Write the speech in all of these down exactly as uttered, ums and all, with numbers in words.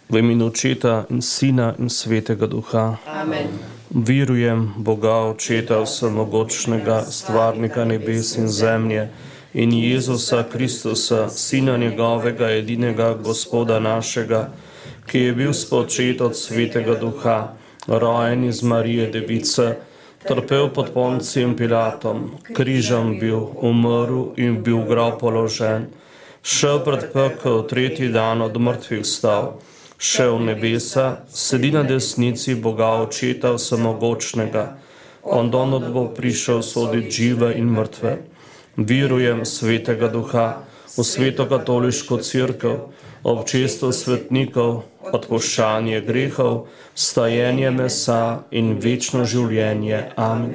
V imenu Očeta in Sina in Svetega Duha. Amen. Verujem Boga, Očeta vsemogočnega, stvarnika nebes in zemlje, in Jezusa Kristusa, Sina njegovega, edinega Gospoda našega, ki je bil spočet od Svetega Duha, rojen iz Marije Device, trpel pod Poncijem Pilatom, križem bil, umrl in bil v grob položen, šel pred pekel, tretji dan od mrtvih vstal, šel v nebesa, sedi na desnici Boga Očeta vsemogočnega, on donot bo prišel soditi žive in mrtve. Verujem Svetega Duha, v Sveto katoliško cerkev, občestvo svetnikov, odpuščanje grehov, stajenje mesa in večno življenje. Amen.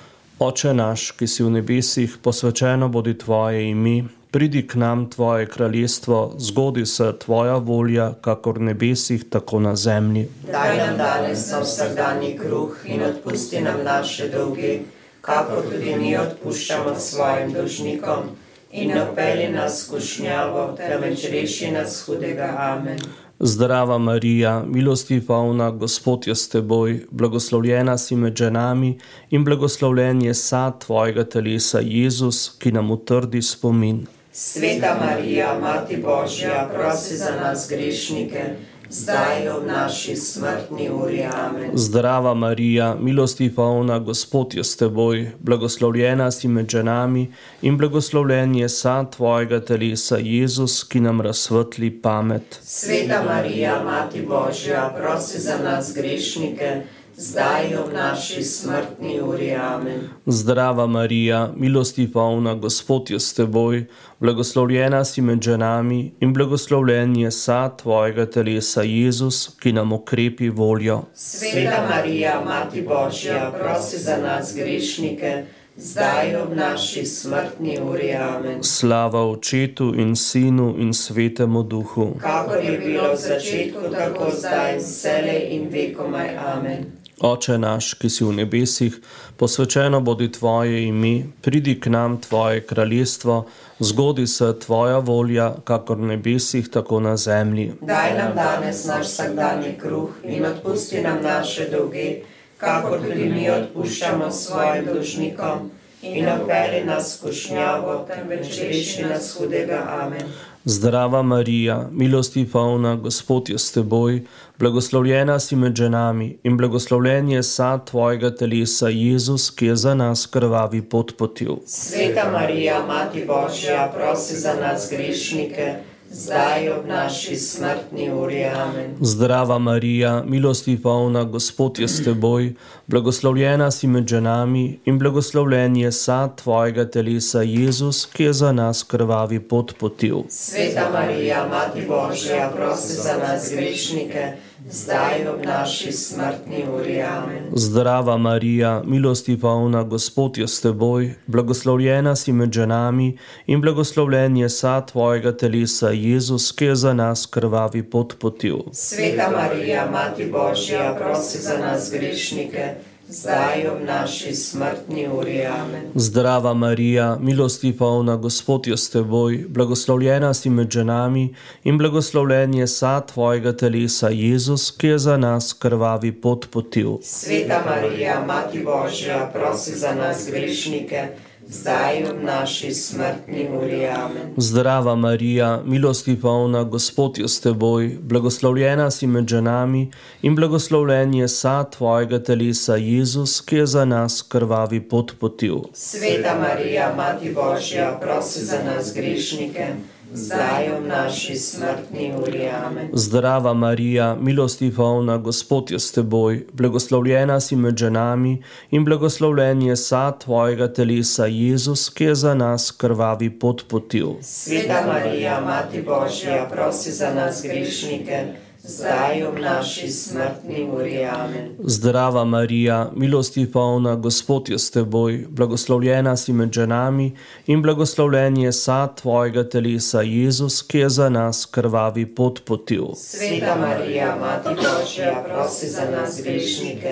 Oče naš, ki si v nebesih, posvečeno bodi tvoje ime, pridi k nam tvoje kraljestvo, zgodi se tvoja volja, kakor v nebesih, tako na zemlji. Daj nam danes na vsakdanji kruh in odpusti nam naše dolge, kakor tudi mi odpuščamo svojim dolžnikom, in ne vpelji nas v skušnjavo, temveč reši nas hudega. Amen. Zdrava Marija, milosti polna, Gospod je s teboj, blagoslovljena si med ženami in blagoslovljen je sad tvojega telesa, Jezus, ki nam utrdi spomin. Sveta Marija, Mati Božja, prosi za nas grešnike, zdaj in v naši smrtni uri. Amen. Zdrava Marija, milosti polna, Gospod je s teboj, blagoslovljena si med ženami in blagoslovljen je sad tvojega telesa, Jezus, ki nam razsvetli pamet. Sveta Marija, Mati Božja, prosi za nas grešnike, zdaj in v naši smrtni uri. Amen. Zdrava Marija, milosti polna, Gospod je s teboj, blagoslovljena si med ženami in blagoslovljen je sad tvojega telesa, Jezus, ki nam okrepi voljo. Sveta Marija, Mati Božja, prosi za nas grešnike, zdaj in v naši smrtni uri. Amen. Slava Očetu in Sinu in Svetemu Duhu. Kakor je bilo v začetku, tako zdaj in vselej in vekomaj. Amen. Oče naš, ki si v nebesih, posvečeno bodi tvoje ime, pridi k nam tvoje kraljestvo, zgodi se tvoja volja, kakor v nebesih, tako na zemlji. Daj nam danes naš vsakdanji kruh in odpusti nam naše dolge, kakor tudi mi odpuščamo svojim dolžnikom, in ne vpelji nas v skušnjavo, temveč reši nas hudega. Amen. Zdrava Marija, milosti polna, Gospod je s teboj, blagoslovljena si med ženami in blagoslovljen je sad tvojega telesa, Jezus, ki je za nas krvavi pot potil. Sveta Marija, Mati Božja, prosi za nas grešnike, zdaj ob naši smrtni uri. Amen. Zdrava Marija, milosti polna, Gospod je s teboj, blagoslovljena si med ženami in blagoslovljen je sad tvojega telesa, Jezus, ki je za nas krvavi pot potil. Sveta Marija, Mati Božja, prosi za nas grešnike, zdaj ob naši smrtni uri. Amen. Zdrava Marija, milosti polna, Gospod je s teboj, blagoslovljena si med ženami in blagoslovljen je sad tvojega telesa, Jezus, ki je za nas krvavi pot potil. Sveta Marija, Mati Božja, prosi za nas grešnike, zdaj ob naši smrtni uri. Amen. Zdrava Marija, milosti polna, Gospod je s teboj, blagoslovljena si med ženami in blagoslovljen je sad tvojega telesa, Jezus, ki je za nas krvavi pot potil. Sveta Marija, Mati Božja, prosi za nas grešnike, zdaj ob naši smrtni uri. Amen. Zdrava Marija, milosti polna, Gospod je s teboj, blagoslovljena si med ženami in blagoslovljen je sad tvojega telesa, Jezus, ki je za nas krvavi pot potil. Sveta Marija, Mati Božja, prosi za nas grešnike, zdaj ob naši smrtni uri. Amen. Zdrava Marija, milosti polna, Gospod je s teboj, blagoslovljena si med ženami in blagoslovljen je sad tvojega telesa, Jezus, ki je za nas krvavi pot potil. Sveta Marija, Mati Božja, prosi za nas grešnike, zdaj ob naši smrtni uri. Amen. Zdrava Marija, milosti polna, Gospod je s teboj, blagoslovljena si med ženami in blagoslovljen je sad tvojega telesa, Jezus, ki je za nas krvavi pot potil. Sveta Marija, Mati Božja, prosi za nas grešnike,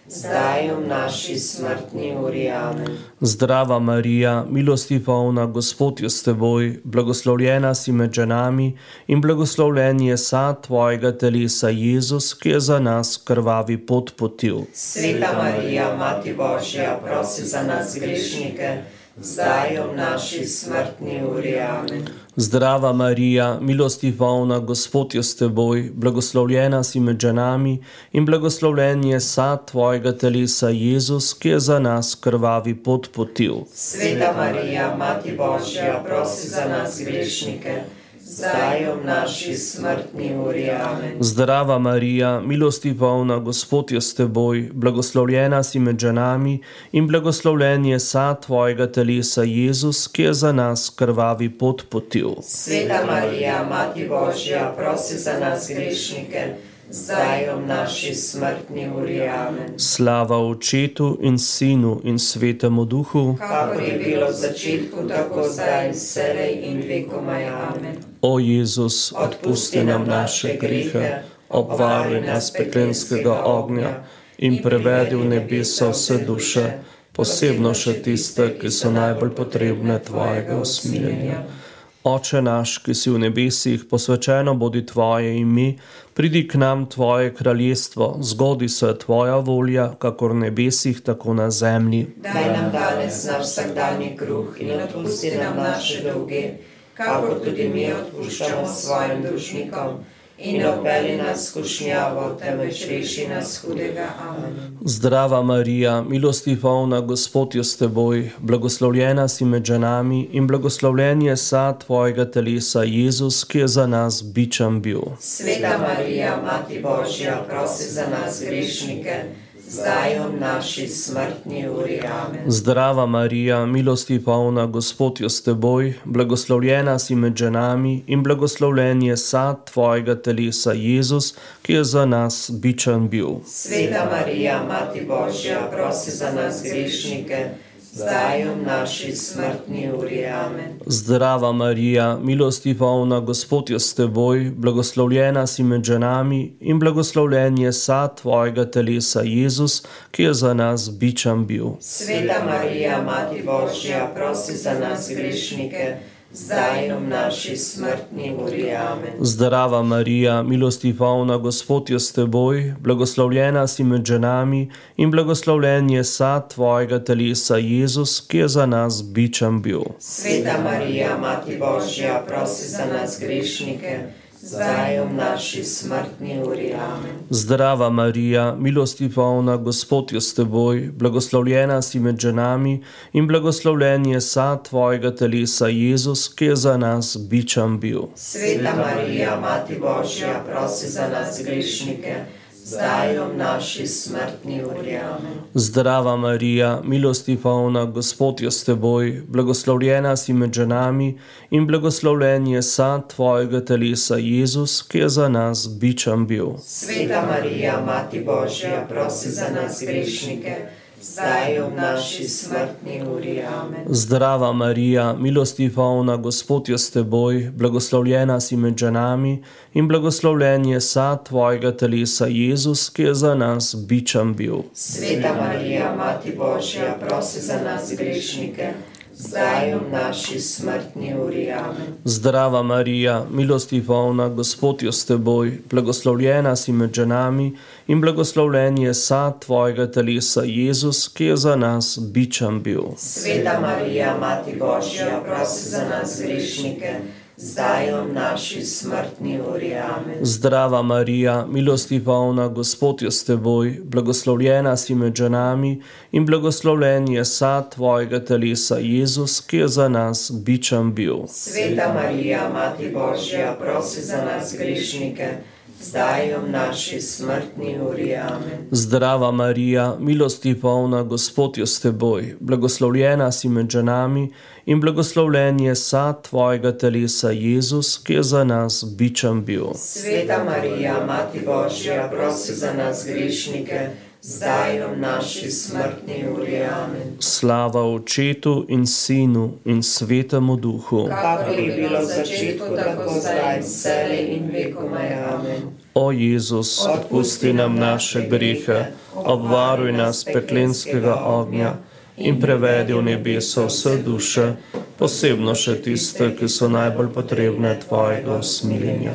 zdaj in v naši smrtni uri. Amen. Zdrava Marija, milosti polna, Gospod je s teboj, blagoslovljena si med ženami in blagoslovljen je sad tvojega telesa, Jezus, ki je za nas krvavi pot potil. Sveta Marija, Mati Božja, prosi za nas grešnike, zdaj in v naši smrtni uri. Amen. Zdrava Marija, milosti polna, Gospod je s teboj, blagoslovljena si med ženami in blagoslovljen je sad tvojega telesa, Jezus, ki je za nas krvavi pot potil. Sveta Marija, Mati Božja, prosi za nas grešnike, zdaj in v naši smrtni uri. Amen. Zdrava Marija, milosti polna, Gospod je s teboj, blagoslovljena si med ženami in blagoslovljen je sad tvojega telesa, Jezus, ki je za nas krvavi pot potil. Sveta Marija, Mati Božja, prosi za nas grešnike, zdaj in v naši smrtni uri. Amen. Slava Očetu in Sinu in Svetemu Duhu, kakor je bilo v začetku, tako zdaj in vselej in vekomaj. Amen. O Jezus, odpusti nam naše grehe, obvaruj nas peklenskega ognja in prevedi v nebesa vse duše, posebno še tiste, ki so najbolj potrebne tvojega usmiljenja. Oče naš, ki si v nebesih, posvečeno bodi tvoje ime, pridi k nam tvoje kraljestvo, zgodi se tvoja volja, kakor v nebesih, tako na zemlji. Daj nam danes naš vsakdanji kruh in odpusti nam naše dolge, kakor tudi mi odpuščamo svojim dolžnikom. In ne vpelji nas v skušnjavo, temveč reši nas hudega. Amen. Zdrava Marija, milosti polna, Gospod je s teboj, blagoslovljena si med ženami in blagoslovljen je sad tvojega telesa, Jezus, ki je za nas bičan bil. Sveta Marija, Mati Božja, prosi za nas grešnike, zdaj in v naši smrtni uri. Amen. Zdrava Marija, milosti polna, Gospod je s teboj, blagoslovljena si med ženami in blagoslovljen je sad tvojega telesa, Jezus, ki je za nas bičan bil. Sveta Marija, Mati Božja, prosi za nas grešnike, zdaj in v naši smrtni uri. Amen. Zdrava Marija, milosti polna, Gospod je s teboj, blagoslovljena si med ženami in blagoslovljen je sad tvojega telesa, Jezus, ki je za nas bičan bil. Sveta Marija, Mati Božja, prosi za nas grešnike, zdaj in v naši smrtni uri. Amen. Zdrava Marija, milosti polna, Gospod je s teboj, blagoslovljena si med ženami in blagoslovljen je sad tvojega telesa, Jezus, ki je za nas bičan bil. Sveta Marija, Mati Božja, prosi za nas grešnike, zdaj in v naši smrtni uri. Amen. Zdrava Marija, milosti polna, Gospod je s teboj, blagoslovljena si med ženami in blagoslovljen je sad tvojega telesa, Jezus, ki je za nas bičan bil. Sveta Marija, Mati Božja, prosi za nas grešnike, zdaj in v naši smrtni uri. Amen. Zdrava Marija, milosti polna, Gospod je s teboj, blagoslovljena si med ženami in blagoslovljen je sad tvojega telesa, Jezus, ki je za nas bičan bil. Sveta Marija, Mati Božja, prosi za nas grešnike, zdaj in v naši smrtni uri. Amen. Zdrava Marija, milosti polna, Gospod je s teboj, blagoslovljena si med ženami in blagoslovljen je sad tvojega telesa, Jezus, ki je za nas bičan bil. Sveta Marija, Mati Božja, prosi za nas grešnike, zdaj in v naši smrtni uri. Amen. Zdrava Marija, milosti polna, Gospod je s teboj, blagoslovljena si med ženami in blagoslovljen je sad tvojega telesa, Jezus, ki je za nas bičan bil. Sveta Marija, Mati Božja, prosi za nas grešnike, zdaj in v naši smrtni uri. Amen. Zdrava Marija, milosti polna, Gospod je s teboj, blagoslovljena si med ženami in blagoslovljen je sad tvojega telesa, Jezus, ki je za nas bičan bil. Sveta Marija, Mati Božja, prosi za nas grešnike, zdaj in v naši smrtni uri. Amen. Zdrava Marija, milosti polna, Gospod je s teboj, blagoslovljena si med ženami in blagoslovljen je sad tvojega telesa, Jezus, ki je za nas bičan bil. Sveta Marija, Mati Božja, prosi za nas grešnike, zdaj in v naši smrtni uri. Amen. Slava Očetu in Sinu in Svetemu Duhu, Kakor je bilo v začetku, tako zdaj, vselej in vekomaj. Amen. O Jezus, odpusti nam naše grehe, obvaruj nas peklenskega ognja in prevedi v nebeso vse duše, posebno še tiste, ki so najbolj potrebne tvojega usmiljenja.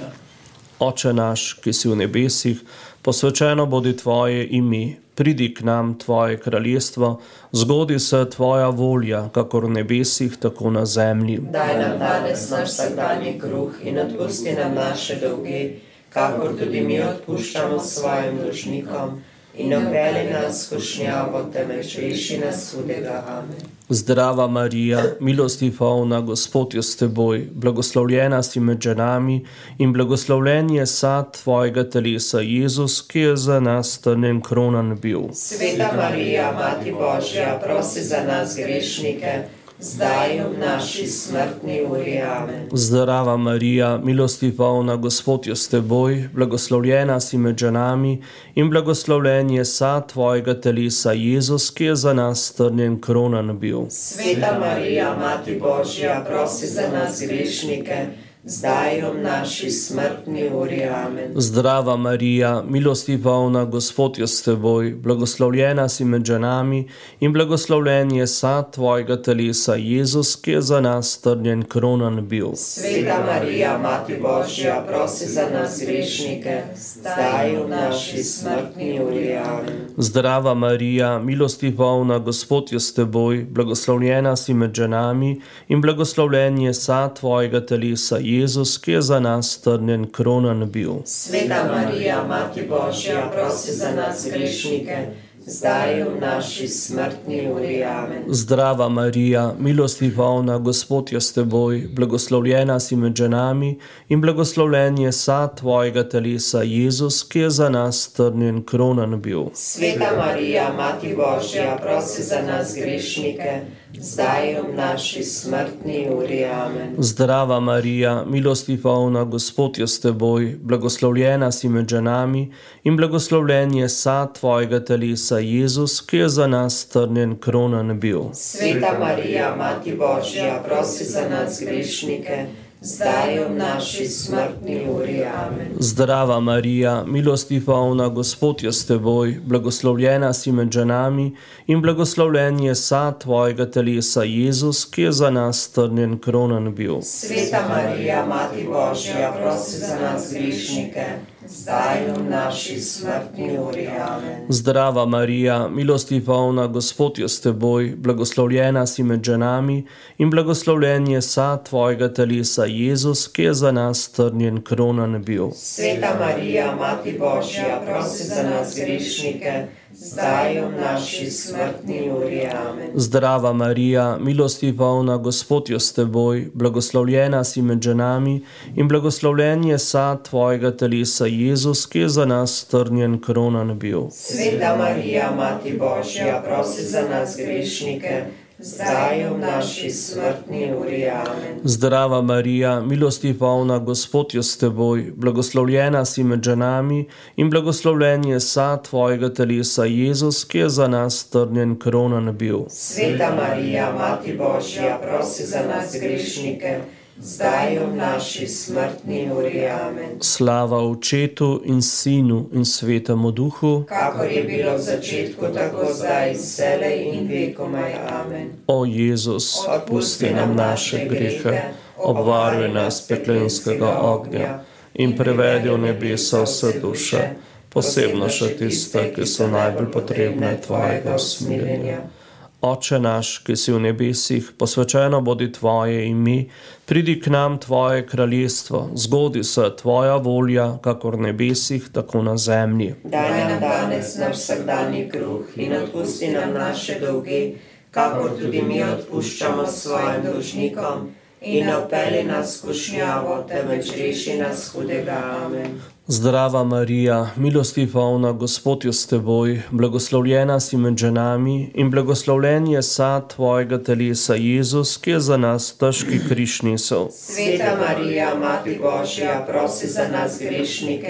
Oče naš, ki si v nebesih, posvečeno bodi tvoje ime, pridi k nam tvoje kraljestvo, zgodi se tvoja volja, kakor v nebesih, tako na zemlji. Daj nam danes naš vsakdanji kruh in odpusti nam naše dolge, kakor tudi mi odpuščamo svojim dolžnikom, in ne vpelji nas v skušnjavo, temveč reši nas hudega. Amen. Zdrava Marija, milosti polna, Gospod je s teboj, blagoslovljena si med ženami in blagoslovljen je sad tvojega telesa, Jezus, ki je za nas strnen kronan bil. Sveta Marija, Mati Božja, prosi za nas grešnike, zdaj in v naši smrtni uri. Amen. Zdrava Marija, milosti polna, Gospod je s teboj, blagoslovljena si med ženami in blagoslovljen je sad tvojega telesa, Jezus, ki je za nas strnjen kronan bil. Sveta Marija, Mati Božja, prosi za nas grešnike, zdaj in v naši smrtni uri. Amen. Zdrava Marija, milosti polna, Gospod je s teboj, blagoslovljena si med ženami in blagoslovljen je sad tvojega telesa, Jezus, ki je za nas strnjen kronan bil. Sveta Marija, Mati Božja, prosi za nas grešnike, zdaj in v naši smrtni uri. Amen. Zdrava Marija, milosti polna, Gospod je s teboj, blagoslovljena si med ženami in blagoslovljen je sad tvojega telesa, Jezus, ki je za nas strnjen kronan bil. Sveta Marija, Mati Božja, prosi za nas grešnike, zdaj in v naši smrtni uri. Amen. Zdrava Marija, milosti polna, Gospod je s teboj, blagoslovljena si med ženami in blagoslovljen je sad tvojega telesa, Jezus, ki je za nas strnjen kronan bil. Sveta Marija, Mati Božja, prosi za nas grešnike, zdaj in v naši smrtni uri. Amen. Zdrava Marija, milosti polna, Gospod je s teboj, blagoslovljena si med ženami in blagoslovljen je sad tvojega telesa, Jezus, ki je za nas strnjen kronan bil. Sveta Marija, Mati Božja, prosi za nas grešnike, zdaj in v naši smrtni uri. Amen. Zdrava Marija, milosti polna, Gospod je s teboj, blagoslovljena si med ženami in blagoslovljen je sad tvojega telesa, Jezus, ki je za nas strnjen kronan bil. Sveta Marija, Mati Božja, prosi za nas grešnike, zdaj in v naši smrtni uri. Amen. Zdrava Marija, milosti polna, Gospod je s teboj, blagoslovljena si med ženami in blagoslovljen je sad tvojega telesa, Jezus, ki je za nas strnjen kronan bil. Sveta Marija, Mati Božja, prosi za nas grešnike, zdaj in v naši smrtni uri. Amen. Zdrava Marija, milosti polna, Gospod je s teboj, blagoslovljena si med ženami in blagoslovljen je sad tvojega telesa, Jezus, ki je za nas strnjen kronan bil. Sveta Marija, Mati Božja, prosi za nas grešnike, zdaj in v naši smrtni uri. Amen. Zdrava Marija, milosti polna, Gospod je s teboj, blagoslovljena si med ženami in blagoslovljen je sad tvojega telesa, Jezus, ki je za nas strnjen kronan bil. Sveta Marija, Mati Božja, prosi za nas grešnike, zdaj in v naši smrtni uri. Amen. Slava Očetu in Sinu in Svetemu Duhu, kakor je bilo v začetku, tako zdaj, vselej in vekomaj. Amen. O Jezus, odpusti nam naše grehe, obvaruj nas peklenskega ognja in prevedi v nebeso vse duše, posebno še tiste, ki so najbolj potrebne tvojega usmiljenja. Oče naš, ki si v nebesih, posvečeno bodi tvoje ime, pridi k nam tvoje kraljestvo, zgodi se tvoja volja, kakor v nebesih, tako na zemlji. Daj nam danes naš vsakdanji kruh in odpusti nam naše dolge, kakor tudi mi odpuščamo svojim dolžnikom, in ne vpelji nas v skušnjavo, temveč reši nas hudega. Amen. Zdrava Marija, milosti polna, Gospod je s teboj, blagoslovljena si med ženami in blagoslovljen je sad tvojega telesa, Jezus, ki je za nas težki križ nesel. Sveta Marija, Mati Božja, prosi za nas grešnike,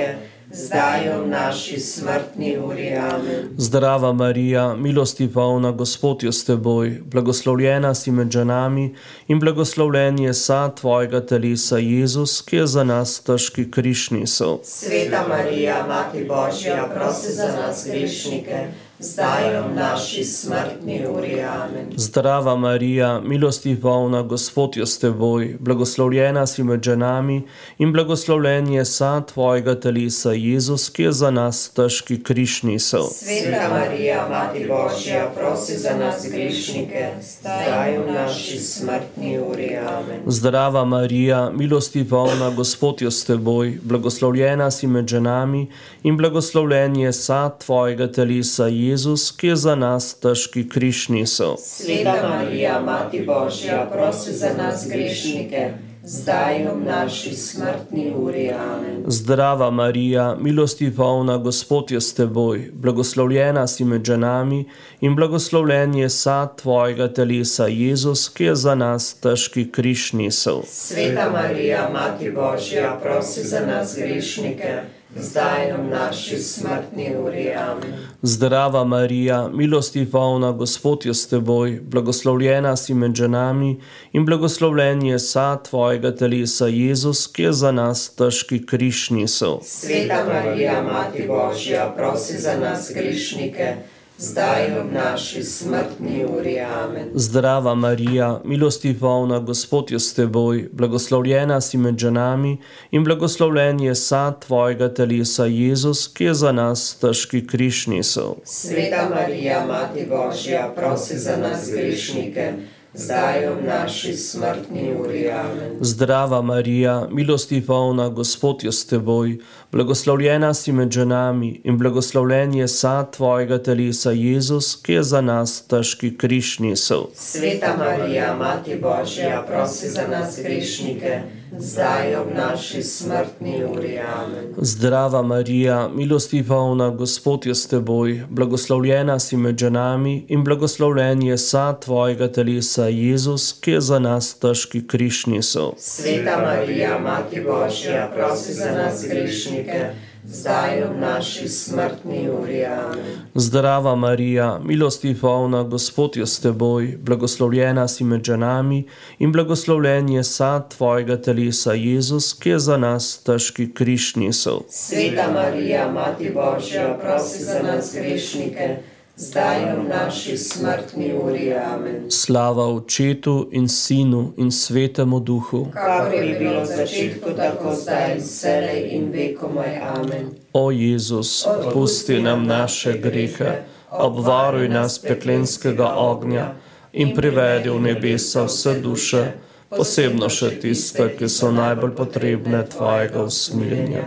zdaj v naši smrtni uri. Amen. Zdrava Marija, milosti polna, Gospod je s teboj, blagoslovljena si med ženami in blagoslovljen je sad tvojega telesa, Jezus, ki je za nas težki križ nesel. Sveta Marija, Mati Božja, prosi za nas grešnike, zdaj v naši smrtni uri. Amen. Zdrava Marija, milosti polna, Gospod je s teboj, blagoslovljena si med ženami in blagoslovljen je sad tvojega telesa, Jezus, ki je za nas težki križ nesel. Sveta Marija, Mati Božja, prosi za nas grešnike, zdaj v naši smrtni uri. Amen. Zdrava Marija, milosti polna, Gospod je s teboj, blagoslovljena si med ženami in blagoslovljen je sad tvojega telesa, Jezus, ki je za nas težki križ nesel. Sveta Marija, Mati Božja, prosi za nas grešnike, zdaj v naši smrtni uri. Amen. Zdrava Marija, milosti polna, Gospod je s teboj, blagoslovljena si med ženami in blagoslovljen je sad tvojega telesa, Jezus, ki je za nas težki križ nesel. Sveta Marija, Mati Božja, prosi za nas grešnike, zdaj v naši smrtni uri. Amen. Zdrava Marija, milosti polna, Gospod je s teboj, blagoslovljena si med ženami in blagoslovljen je sad tvojega telesa, Jezus, ki je za nas težki križ nesel. Sveta Marija, Mati Božja, prosi za nas grešnike, zdaj v naši smrtni uri. Amen. Zdrava Marija, milosti polna, Gospod je s teboj, blagoslovljena si med ženami in blagoslovljen je sad tvojega telesa, Jezus, ki je za nas težki križ nesel. Sveta Marija, Mati Božja, prosi za nas grešnike, zdaj v naši smrtni uri. Amen. Zdrava Marija, milosti polna, Gospod je s teboj, blagoslovljena si med ženami in blagoslovljen je sad tvojega telesa, Jezus, ki je za nas težki križ nesel. Sveta Marija, Mati Božja, prosi za nas grešnike, zdaj v naši smrtni uri. Amen. Zdrava Marija, milosti polna, Gospod je s teboj, blagoslovljena si med ženami in blagoslovljen je sad tvojega telesa, Jezus, ki je za nas težki križ nesel. Sveta Marija, Mati Božja, prosi za nas grešnike, zdaj v naši smrtni uri. Amen. Zdrava Marija, milosti polna, Gospod je s teboj, blagoslovljena si med ženami in blagoslovljen je sad tvojega telesa, Jezus, ki je za nas težki križ nesel. Sveta Marija, Mati Božja, prosi za nas grešnike, zdaj v naši smrtni uri. Amen. Slava Očetu in Sinu in Svetemu Duhu. Kakor je bilo v začetku, tako zdaj, vselej in vekomaj. Amen. O Jezus, odpusti nam naše grehe, obvaruj nas peklenskega ognja in privedi v nebesa vse duše, posebno še tiste, ki so najbolj potrebne tvojega usmiljenja.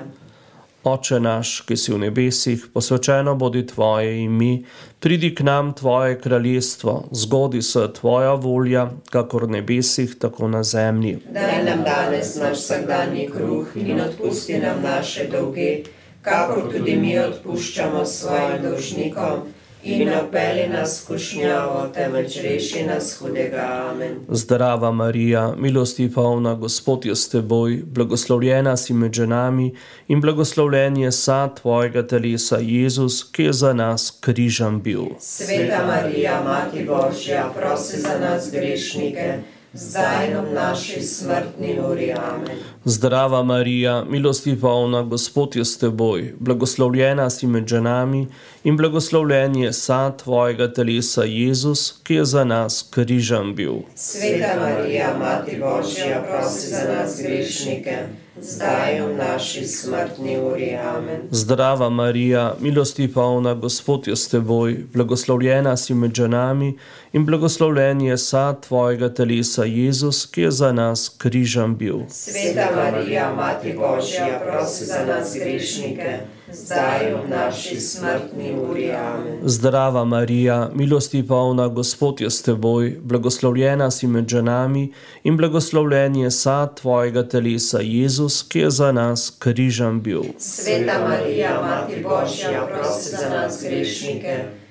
Oče naš, ki si v nebesih, posvečeno bodi tvoje ime, pridi k nam tvoje kraljestvo, zgodi se tvoja volja, kakor v nebesih, tako na zemlji. Daj nam danes naš vsakdanji kruh in odpusti nam naše dolge, kakor tudi mi odpuščamo svojim dolžnikom, in ne vpelji nas v skušnjavo, temveč reši nas hudega. Amen. Zdrava Marija, milosti polna, Gospod je s teboj, blagoslovljena si med ženami in blagoslovljen je sad tvojega telesa, Jezus, ki je za nas križan bil. Sveta Marija, Mati Božja, prosi za nas grešnike, zdaj v naši smrtni uri. Amen. Zdrava Marija, milosti polna, Gospod je s teboj, blagoslovljena si med ženami in blagoslovljen je sad tvojega telesa, Jezus, ki je za nas križan bil. Sveta Marija, Mati Božja, prosi za nas grešnike, zdaj v naši smrtni uri. Amen. Zdrava Marija, milosti polna, Gospod je s teboj, blagoslovljena si med ženami in blagoslovljen je sad tvojega telesa, Jezus, ki je za nas križan bil. Sveta Marija, Mati Božja, prosi za nas grešnike, zdaj v naši smrtni uri. Amen. Zdrava Marija, milosti polna, Gospod je s teboj, blagoslovljena si med ženami in blagoslovljen je sad tvojega telesa, Jezus, ki je za nas križan bil. Sveta Marija, Mati Božja, prosi za nas grešnike,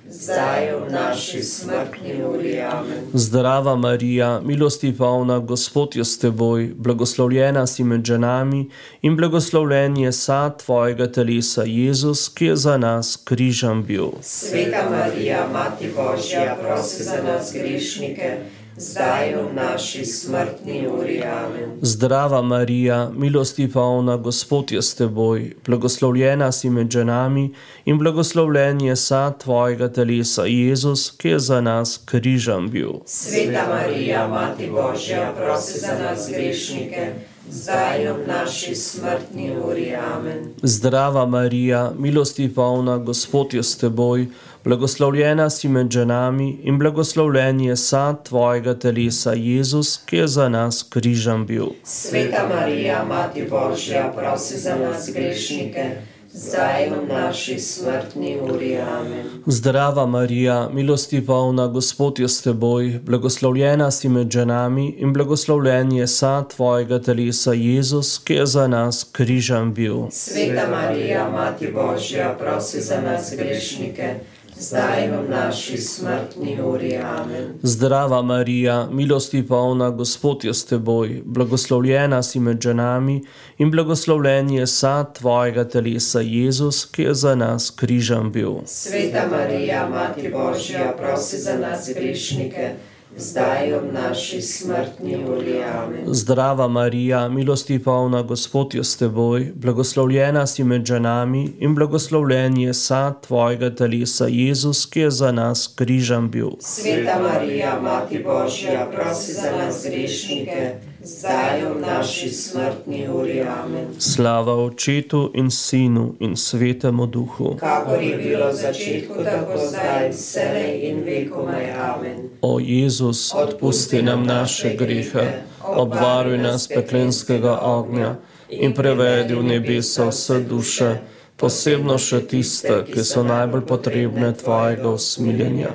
zdaj v naši smrtni uri. Amen. Zdrava Marija, milosti polna, Gospod je s teboj, blagoslovljena si med ženami in blagoslovljen je sad tvojega telesa, Jezus, ki je za nas križem bil. Sveta Marija, Mati Božja, prosi za nas grešnike, zdaj v naši smrtni uri. Amen. Zdrava Marija, milosti polna, Gospod je s teboj, blagoslovljena si med ženami in blagoslovljen je sad tvojega telesa, Jezus, ki je za nas križem bil. Sveta Marija, Mati Božja, prosi za nas grešnike, zdaj v naši smrtni uri. Amen. Zdrava Marija, milosti polna, Gospod je s teboj, blagoslovljena si med ženami in blagoslovljen je sad tvojega telesa, Jezus, ki je za nas križem bil. Sveta Marija, Mati Božja, prosi za nas grešnike, zdaj v naši smrtni uri. Amen. Zdrava Marija, milosti polna, Gospod je s teboj, blagoslovljena si med ženami in blagoslovljen je sad tvojega telesa, Jezus, ki je za nas križem bil. Sveta Marija, Mati Božja, prosi za nas grešnike, zdaj v naši smrtni uri. Amen. Zdrava Marija, milosti polna, Gospod je s teboj, blagoslovljena si med ženami in blagoslovljen je sad tvojega telesa, Jezus, ki je za nas križem bil. Sveta Marija, Mati Božja, prosi za nas grešnike, zdaj v naši smrtni uri. Amen. Zdrava Marija, milosti polna, Gospod je s teboj, blagoslovljena si med ženami in blagoslovljen je sad tvojega telesa, Jezus, ki je za nas križem bil. Sveta Marija, Mati Božja, prosi za nas grešnike, zdaj v naši smrtni uri. Amen. Slava Očetu in Sinu in Svetemu Duhu, kakor je bilo v začetku, tako zdaj, vselej in vekomaj. Amen. O Jezus, odpusti nam naše grehe, obvaruj nas peklenskega ognja in prevedi v nebesa vse duše, posebno še tiste, ki so najbolj potrebne tvojega usmiljenja.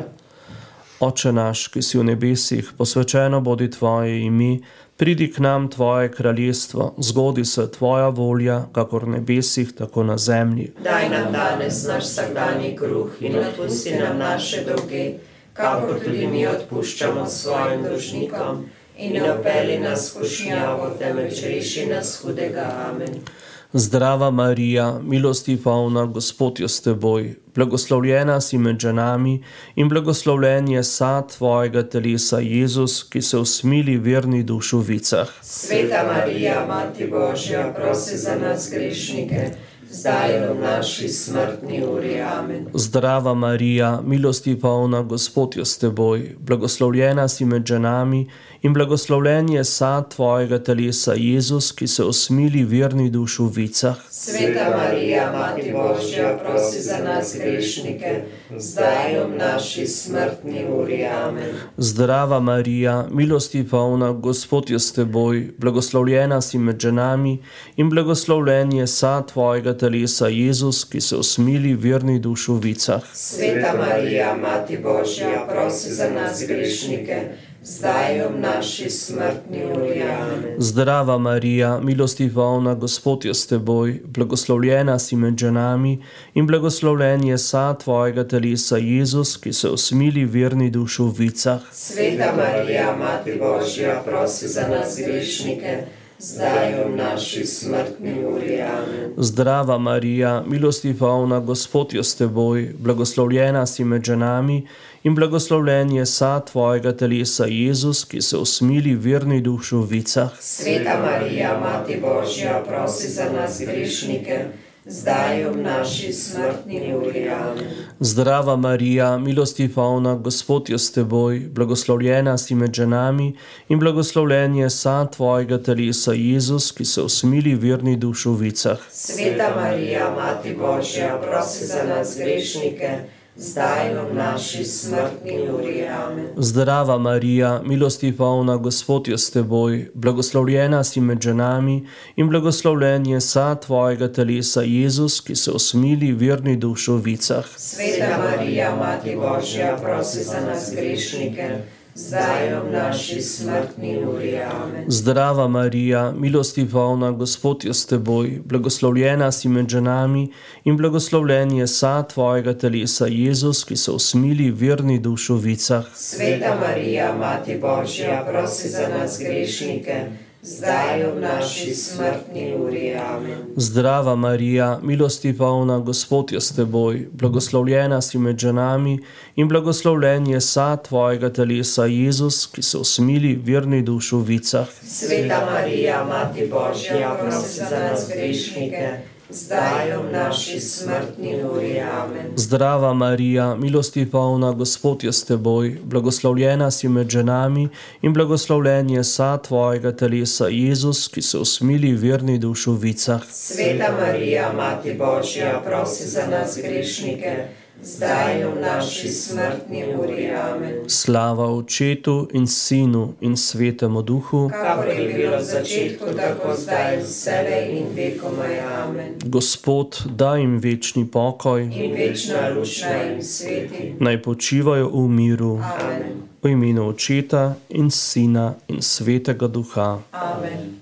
Oče naš, ki si v nebesih, posvečeno bodi tvoje ime, pridi k nam tvoje kraljestvo, zgodi se tvoja volja, kakor v nebesih, tako na zemlji. Daj nam danes naš vsakdanji kruh in odpusti nam naše dolge, kakor tudi mi odpuščamo svojim dolžnikom, in ne vpelji nas v skušnjavo, temveč reši nas hudega. Amen. Zdrava Marija, milosti polna, Gospod je s teboj, blagoslovljena si med ženami in blagoslovljen je sad tvojega telesa, Jezus, ki se usmili verni duš v vicah. Sveta Marija, Mati Božja, prosi za nas grešnike, zdaj v naši smrtni uri. Amen. Zdrava Marija, milosti polna, Gospod je s teboj, blagoslovljena si med ženami in blagoslovljen je sad tvojega telesa, Jezus, ki se usmili verni duš v vicah. Sveta Marija, Mati Božja, prosi za nas grešnike, zdaj v naši smrtni uri. Amen. Zdrava Marija, milosti polna, Gospod je s teboj, blagoslovljena si med ženami in blagoslovljen je sad tvojega telesa, Jezus, ki se usmili verni duš v vicah. Sveta Marija, Mati Božja, prosi za nas grešnike, zdaj v naši smrtni uri. Amen. Zdrava Marija, milosti polna, Gospod je s teboj, blagoslovljena si med ženami in blagoslovljen je sad tvojega telesa, Jezus, ki se usmili verni duš v vicah. Sveta Marija, Mati Božja, prosi za nas grešnike, zdaj v naši smrtni uri. Amen. Zdrava Marija, milosti polna, Gospod je s teboj, blagoslovljena si med ženami in blagoslovljen je sad tvojega telesa, Jezus, ki se usmili verni duš v vicah. Sveta Marija, Mati Božja, prosi za nas grešnike, zdaj v naši smrtni uri. Amen. Zdrava Marija, milosti polna, Gospod je s teboj, blagoslovljena si med ženami in blagoslovljen je sad tvojega telesa, Jezus, ki se usmili verni duš v vicah. Sveta Marija, Mati Božja, prosi za nas grešnike, zdaj v naši smrtni uri. Amen. Zdrava Marija, milosti polna, Gospod je s teboj, blagoslovljena si med ženami in blagoslovljen je sad tvojega telesa, Jezus, ki se usmili verni duš v vicah. Sveta Marija, Mati Božja, prosi za nas grešnike, zdaj je v naši smrtni uri. Amen. Zdrava Marija, milosti polna, Gospod je s teboj, blagoslovljena si med ženami in blagoslovljen je sad tvojega telesa, Jezus, ki se usmili verni dušovicah. Sveta Marija, Mati Božja, prosi za nas grešnike, zdaj je v naši smrtni uri. Amen. Zdrava Marija, milosti polna, Gospod je s teboj, blagoslovljena si med ženami in blagoslovljen je sad tvojega telesa, Jezus, ki se usmili verni dušovicah. Sveta Marija, Mati Božja, prosi za nas grešnike, zdaj je v naši smrtni uri. Amen. Zdrava Marija, milosti polna, Gospod je s teboj, blagoslovljena si med ženami in blagoslovljen je sad tvojega telesa, Jezus, ki se usmili verni dušovicah. Sveta Marija, Mati Božja, prosi za nas grešnike, zdaj je v naši smrtni uri. Amen. Slava Očetu in Sinu in Svetemu Duhu, kakor je bilo v začetku, tako zdaj in vselej in vekomaj. Amen. Gospod, daj jim večni pokoj In večna luč naj jim sveti. naj počivajo v miru. Amen. V imenu Očeta in Sina in Svetega Duha. Amen.